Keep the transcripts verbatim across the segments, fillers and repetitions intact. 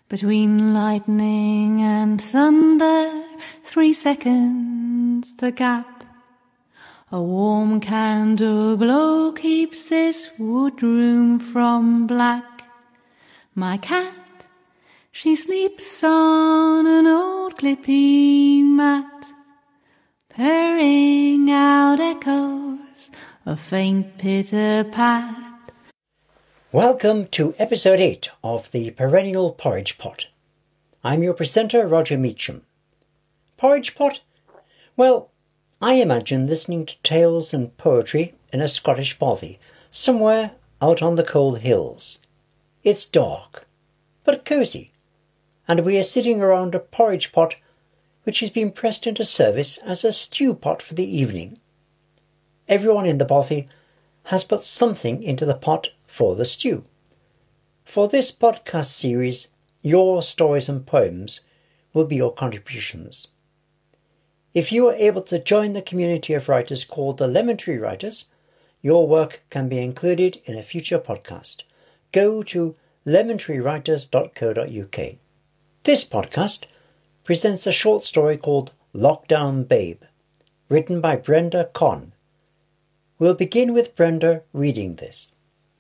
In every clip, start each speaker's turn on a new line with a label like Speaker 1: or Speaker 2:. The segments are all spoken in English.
Speaker 1: Between lightning and thunder, three seconds the gap. A warm candle glow keeps this woodroom from black. My cat, she sleeps on an old clippy mat, purring out echoes of faint pitter-pat.
Speaker 2: Welcome to episode eight of the Perennial Porridge Pot. I'm your presenter, Roger Meacham. Porridge pot? Well, I imagine listening to tales and poetry in a Scottish bothy, somewhere out on the cold hills. It's dark, but cosy, and we are sitting around a porridge pot which has been pressed into service as a stew pot for the evening. Everyone in the bothy has put something into the pot for the stew. For this podcast series, your stories and poems will be your contributions. If you are able to join the community of writers called the Lemon Tree Writers, your work can be included in a future podcast. Go to lemon tree writers dot co dot uk. This podcast presents a short story called Lockdown Babe, written by Brenda Conn. We'll begin with Brenda reading this.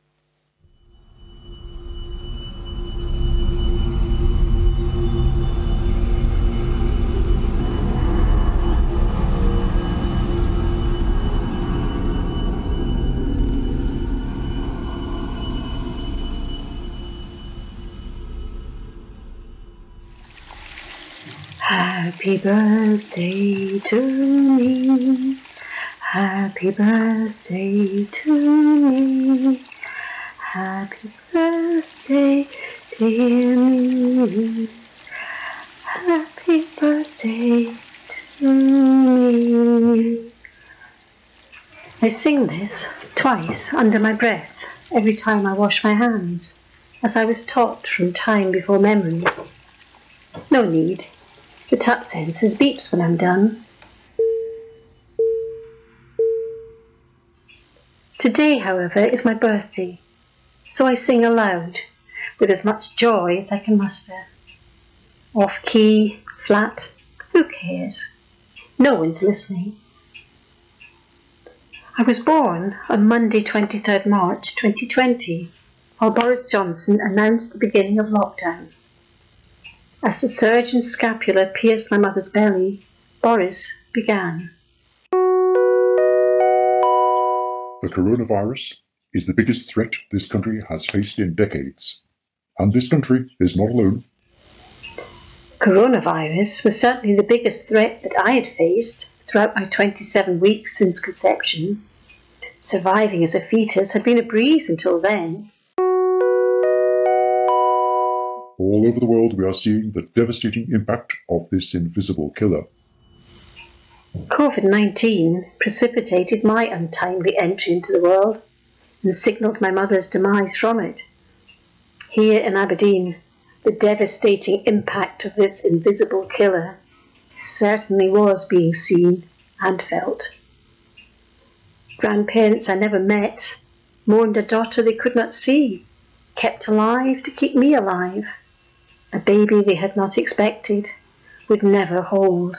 Speaker 3: Happy birthday to me, happy birthday to me, happy birthday dear me, happy birthday to me. I sing this twice under my breath every time I wash my hands, as I was taught from time before memory. No need. The tap sensors beeps when I'm done. Today, however, is my birthday, so I sing aloud, with as much joy as I can muster. Off key, flat, who cares? No one's listening. I was born on Monday, twenty-third March twenty twenty, while Boris Johnson announced the beginning of lockdown. As the surgeon's scapula pierced my mother's belly, Boris began.
Speaker 4: The coronavirus is the biggest threat this country has faced in decades, and this country is not alone.
Speaker 3: Coronavirus was certainly the biggest threat that I had faced throughout my twenty-seven weeks since conception. Surviving as a fetus had been a breeze until then.
Speaker 4: All over the world we are seeing the devastating impact of this invisible killer.
Speaker 3: COVID nineteen precipitated my untimely entry into the world and signalled my mother's demise from it. Here in Aberdeen, the devastating impact of this invisible killer certainly was being seen and felt. Grandparents I never met mourned a daughter they could not see, kept alive to keep me alive. A baby they had not expected, would never hold.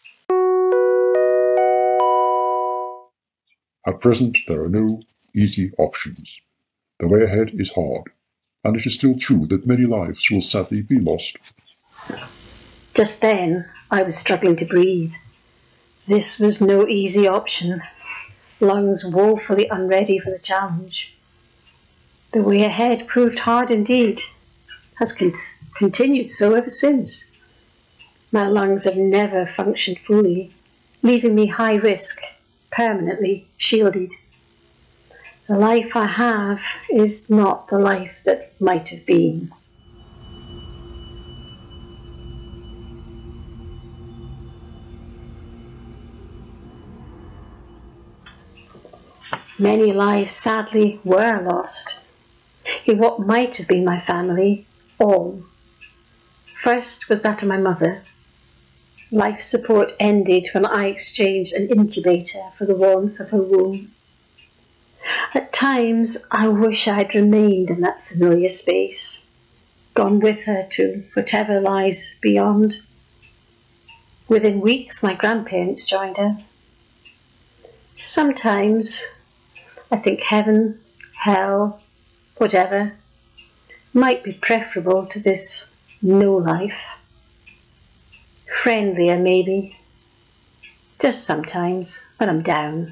Speaker 4: At present, there are no easy options. The way ahead is hard, and it is still true that many lives will sadly be lost.
Speaker 3: Just then, I was struggling to breathe. This was no easy option. Lungs woefully unready for the challenge. The way ahead proved hard indeed, has con- continued so ever since. My lungs have never functioned fully, leaving me high risk, permanently shielded. The life I have is not the life that might have been. Many lives sadly were lost. In what might have been my family, all. First was that of my mother. Life support ended when I exchanged an incubator for the warmth of her womb. At times, I wish I had remained in that familiar space. gone with her to whatever lies beyond. Within weeks, my grandparents joined her. Sometimes I think heaven, hell, whatever, might be preferable to this no life. Friendlier, maybe. Just sometimes, when I'm down.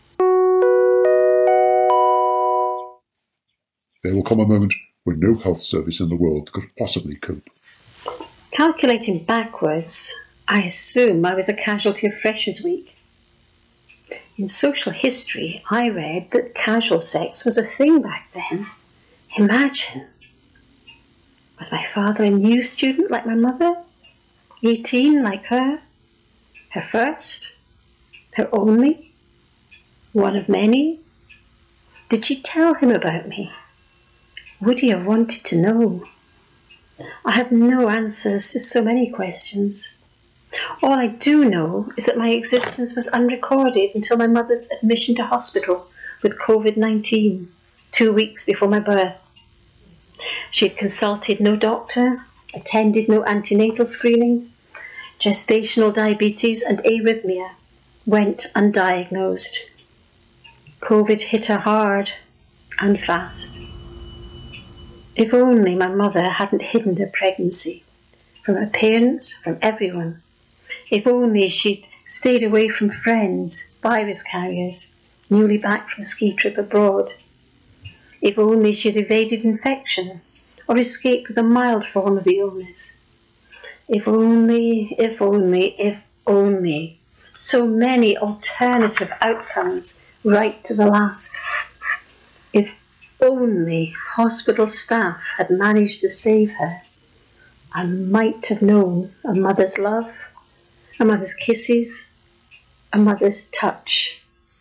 Speaker 4: There will come a moment when no health service in the world could possibly cope.
Speaker 3: Calculating backwards, I assume I was a casualty of Freshers' Week. In social history, I read that casual sex was a thing back then. Imagine. Was my father a new student like my mother? Eighteen like her? Her first? Her only? One of many? Did she tell him about me? Would he have wanted to know? I have no answers to so many questions. All I do know is that my existence was unrecorded until my mother's admission to hospital with covid nineteen, two weeks before my birth. She had consulted no doctor, attended no antenatal screening. Gestational diabetes and arrhythmia went undiagnosed. Covid hit her hard and fast. If only my mother hadn't hidden her pregnancy from her parents, from everyone. If only she'd stayed away from friends, virus carriers, newly back from a ski trip abroad. If only she'd evaded infection or escaped with a mild form of the illness. If only, if only, if only. So many alternative outcomes right to the last. If only hospital staff had managed to save her, I might have known a mother's love, a mother's kisses, a mother's touch.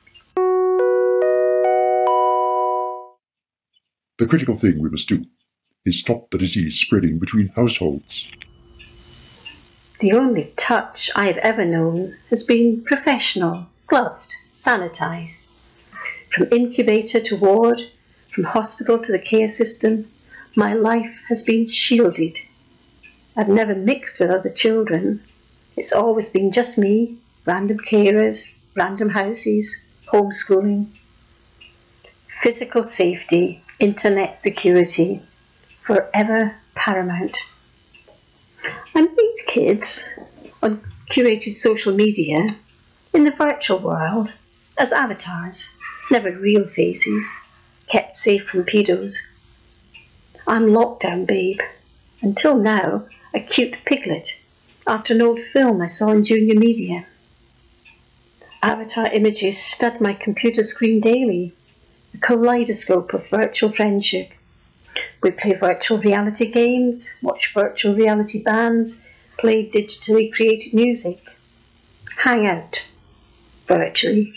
Speaker 4: The critical thing we must do is stop the disease spreading between households.
Speaker 3: The only touch I have ever known has been professional, gloved, sanitised. From incubator to ward, from hospital to the care system, my life has been shielded. I've never mixed with other children. It's always been just me, random carers, random houses, homeschooling. Physical safety, internet security, forever paramount. I meet kids on curated social media in the virtual world as avatars, never real faces, kept safe from pedos. I'm lockdown babe, until now a cute piglet after an old film I saw in junior media. Avatar images stud my computer screen daily, a kaleidoscope of virtual friendship. We play virtual reality games, watch virtual reality bands, play digitally created music, hang out virtually.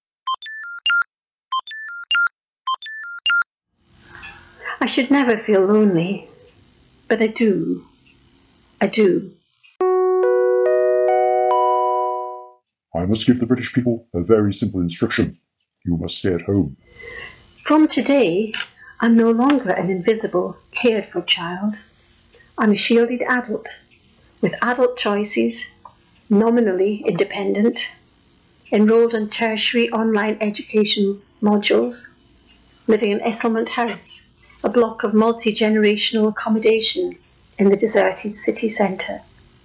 Speaker 3: I should never feel lonely, but I do. I do.
Speaker 4: I must give the British people a very simple instruction. You must stay at home.
Speaker 3: From today, I'm no longer an invisible, cared-for child. I'm a shielded adult, with adult choices, nominally independent, enrolled in tertiary online education modules, living in Esselmont House, a block of multi-generational accommodation in the deserted city centre.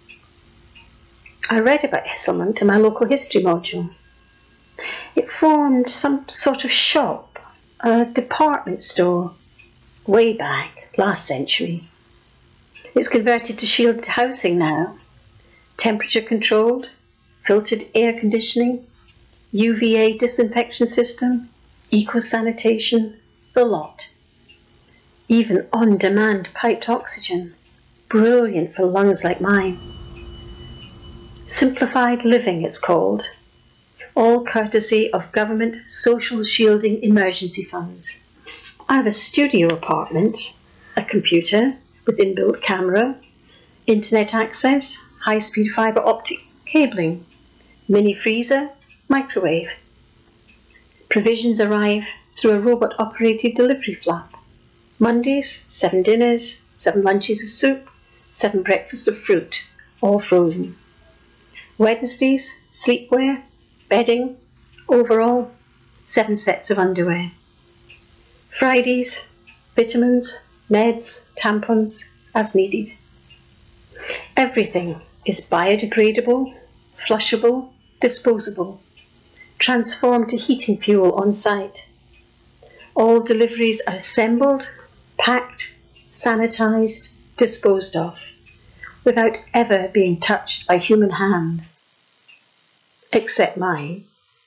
Speaker 3: I read about Esselmont in my local history module. It formed some sort of shop, a department store, way back, last century. It's converted to shielded housing now, temperature controlled, filtered air conditioning, U V A disinfection system, eco-sanitation, the lot. Even on-demand piped oxygen, brilliant for lungs like mine. Simplified living, it's called, all courtesy of government social shielding emergency funds. I have a studio apartment, a computer with inbuilt camera, internet access, high-speed fibre optic cabling, mini freezer, microwave. Provisions arrive through a robot-operated delivery flap. Mondays, seven dinners, seven lunches of soup, seven breakfasts of fruit, all frozen. Wednesdays, sleepwear, bedding, overall, seven sets of underwear. Fridays, vitamins, meds, tampons, as needed. Everything is biodegradable, flushable, disposable, transformed to heating fuel on site. All deliveries are assembled, packed, sanitised, disposed of, without ever being touched by human hand. Except mine.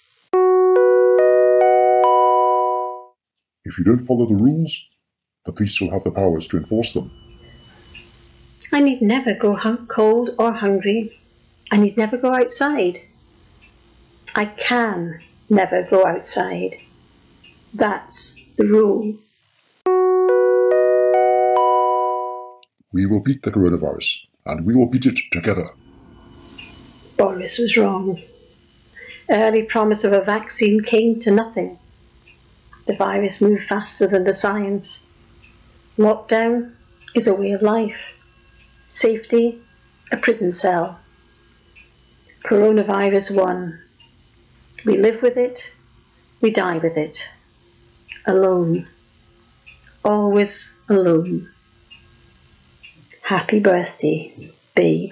Speaker 4: If you don't follow the rules, the police will have the powers to enforce them.
Speaker 3: I need never go hung- cold or hungry. I need never go outside. I can never go outside. That's the rule.
Speaker 4: We will beat the coronavirus, and we will beat it together.
Speaker 3: Boris was wrong. Early promise of a vaccine came to nothing. The virus moved faster than the science. Lockdown is a way of life. Safety, a prison cell. Coronavirus won. We live with it, we die with it. Alone. Always alone. Happy birthday, babe.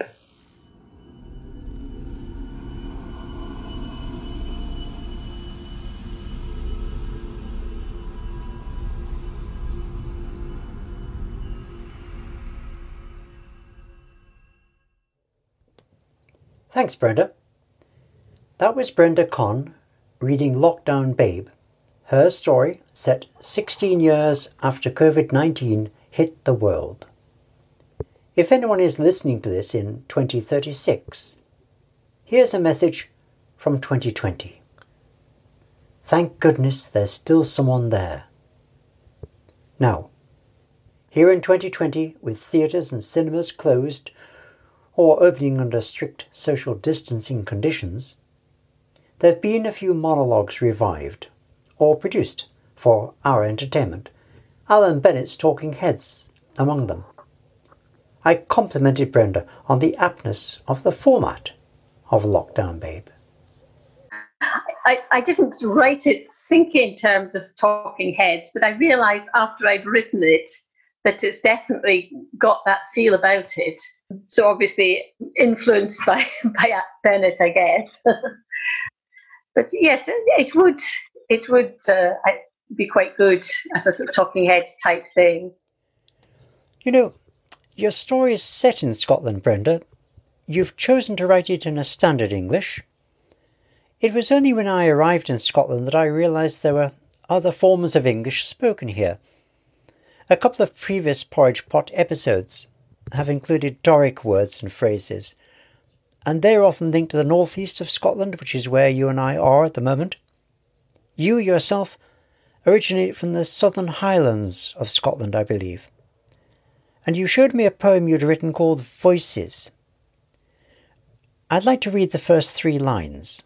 Speaker 2: Thanks, Brenda. That was Brenda Conn reading Lockdown Babe, her story set sixteen years after COVID nineteen hit the world. If anyone is listening to this in twenty thirty-six, here's a message from twenty twenty. Thank goodness there's still someone there. Now, here in twenty twenty, with theatres and cinemas closed or opening under strict social distancing conditions, there have been a few monologues revived or produced for our entertainment, Alan Bennett's Talking Heads among them. I complimented Brenda on the aptness of the format of Lockdown Babe.
Speaker 3: I, I didn't write it thinking in terms of talking heads, but I realised after I'd written it that it's definitely got that feel about it. So obviously influenced by, by Bennett, I guess. But yes, it would it would uh, be quite good as a sort of talking heads type thing.
Speaker 2: You know, your story is set in Scotland, Brenda. You've chosen to write it in a standard English. It was only when I arrived in Scotland that I realised there were other forms of English spoken here. A couple of previous Porridge Pot episodes have included Doric words and phrases, and they're often linked to the northeast of Scotland, which is where you and I are at the moment. You yourself originate from the southern highlands of Scotland, I believe. And you showed me a poem you'd written called Voices. I'd like to read the first three lines.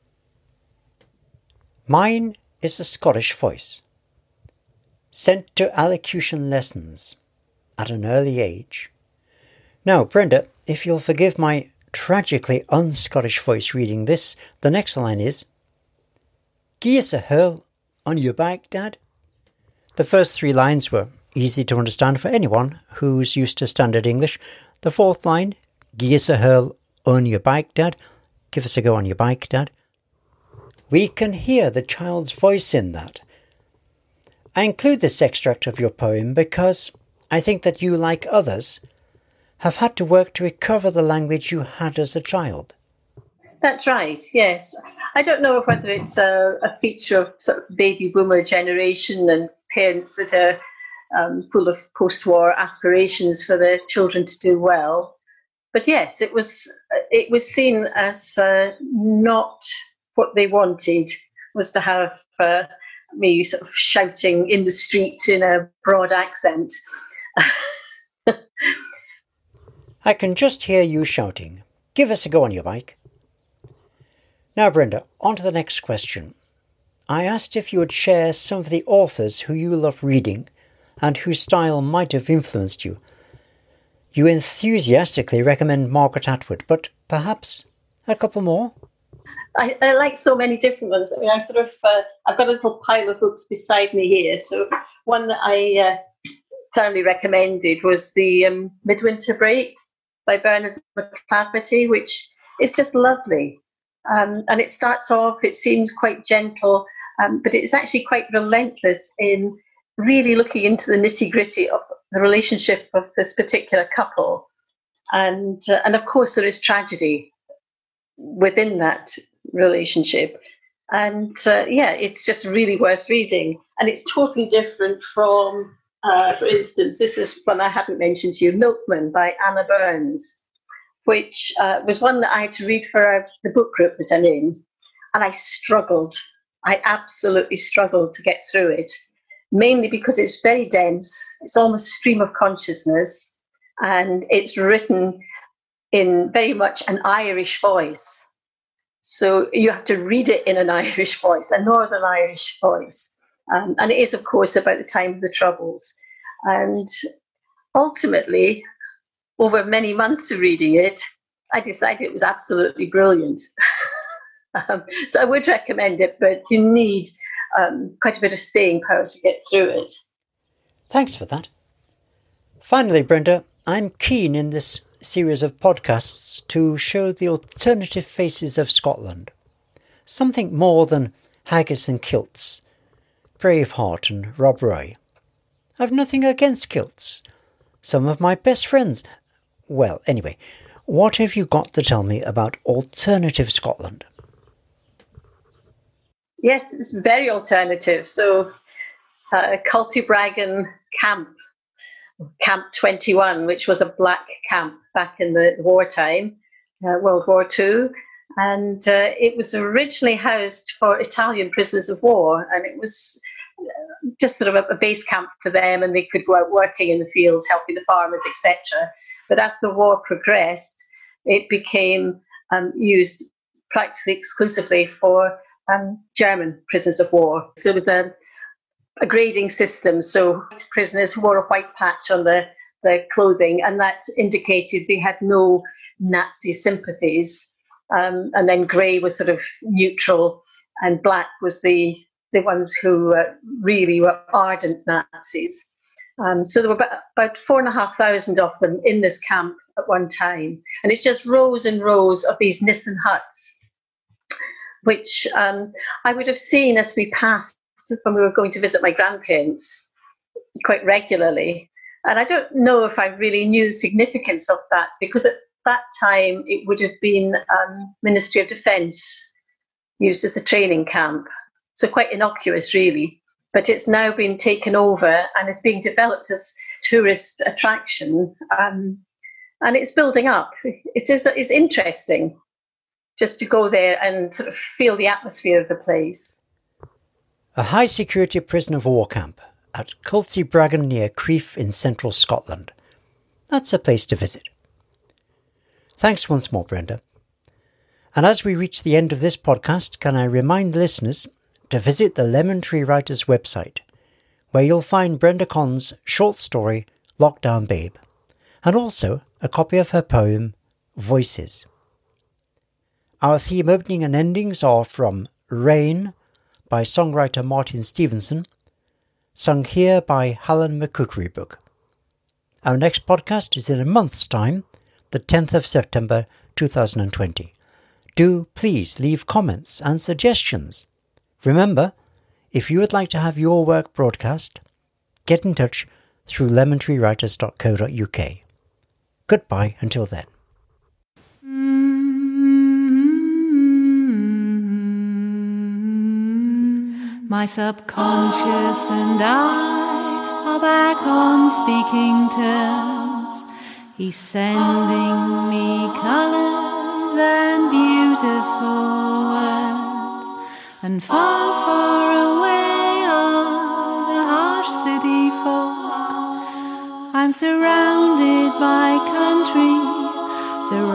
Speaker 2: Mine is a Scottish voice, sent to allocution lessons at an early age. Now, Brenda, if you'll forgive my tragically un-Scottish voice reading this, the next line is, Gie us a hurl on your back, Dad. The first three lines were easy to understand for anyone who's used to standard English. The fourth line, Gie us a hurl on your bike, Dad. Give us a go on your bike, Dad. We can hear the child's voice in that. I include this extract of your poem because I think that you, like others, have had to work to recover the language you had as a child.
Speaker 3: That's right, yes. I don't know whether it's a, a feature of sort of baby boomer generation and parents that are um, full of post-war aspirations for their children to do well. But yes, it was it was seen as uh, not what they wanted, was to have uh, me sort of shouting in the street in a broad accent.
Speaker 2: I can just hear you shouting. Give us a go on your bike. Now, Brenda, on to the next question. I asked if you would share some of the authors who you love reading and whose style might have influenced you. You enthusiastically recommend Margaret Atwood, but perhaps a couple more?
Speaker 3: I, I like so many different ones. I mean, I sort of, uh, I've got a little pile of books beside me here. So one that I uh, thoroughly recommended was the um, Midwinter Break by Bernard McClafferty, which is just lovely. Um, and it starts off, it seems quite gentle, um, but it's actually quite relentless in really looking into the nitty-gritty of the relationship of this particular couple. And, uh, and of course, there is tragedy within that relationship. And uh, yeah, it's just really worth reading. And it's totally different from, uh, for instance, this is one I haven't mentioned to you, Milkman by Anna Burns, which uh, was one that I had to read for uh, the book group that I'm in. And I struggled. I absolutely struggled to get through it, mainly because it's very dense. It's almost stream of consciousness. And it's written in very much an Irish voice. So you have to read it in an Irish voice, a Northern Irish voice. Um, and it is, of course, about the time of the Troubles. And ultimately, over many months of reading it, I decided it was absolutely brilliant. um, so I would recommend it, but you need um, quite a bit of staying power to get through it.
Speaker 2: Thanks for that. Finally, Brenda, I'm keen in this series of podcasts to show the alternative faces of Scotland. Something more than haggis and kilts, Braveheart and Rob Roy. I've nothing against kilts. Some of my best friends... Well, anyway, what have you got to tell me about alternative Scotland?
Speaker 3: Yes, it's very alternative. So, uh, Cultibragan Camp, Camp twenty-one, which was a black camp back in the wartime, uh, World War Two. And uh, it was originally housed for Italian prisoners of war. And it was just sort of a, a base camp for them, and they could go out working in the fields, helping the farmers, et cetera. But as the war progressed, it became um, used practically exclusively for um, German prisoners of war. So there was a, a grading system. So prisoners wore a white patch on the, the clothing, and that indicated they had no Nazi sympathies. Um, and then grey was sort of neutral, and black was the, the ones who uh, really were ardent Nazis. Um, so there were about, about four and a half thousand of them in this camp at one time. And it's just rows and rows of these Nissen huts, which um, I would have seen as we passed when we were going to visit my grandparents quite regularly. And I don't know if I really knew the significance of that, because at that time it would have been um, Ministry of Defence used as a training camp. So quite innocuous, really. But it's now been taken over and is being developed as tourist attraction. Um, and it's building up. It is it's interesting just to go there and sort of feel the atmosphere of the place.
Speaker 2: A high-security prisoner of war camp at Cultibragan near Crieff in central Scotland. That's a place to visit. Thanks once more, Brenda. And as we reach the end of this podcast, can I remind listeners to visit the Lemon Tree Writers website, where you'll find Brenda Con's short story, Lockdown Babe, and also a copy of her poem, Voices. Our theme opening and endings are from Rain by songwriter Martin Stevenson, sung here by Helen McCookery-Book. Our next podcast is in a month's time, the tenth of September two thousand twenty. Do please leave comments and suggestions. Remember, if you would like to have your work broadcast, get in touch through lemon tree writers dot co dot uk. Goodbye until then.
Speaker 1: My subconscious and I are back on speaking terms. He's sending me colours and beautiful words. And far, far away are the harsh city folk. I'm surrounded by country, surrounded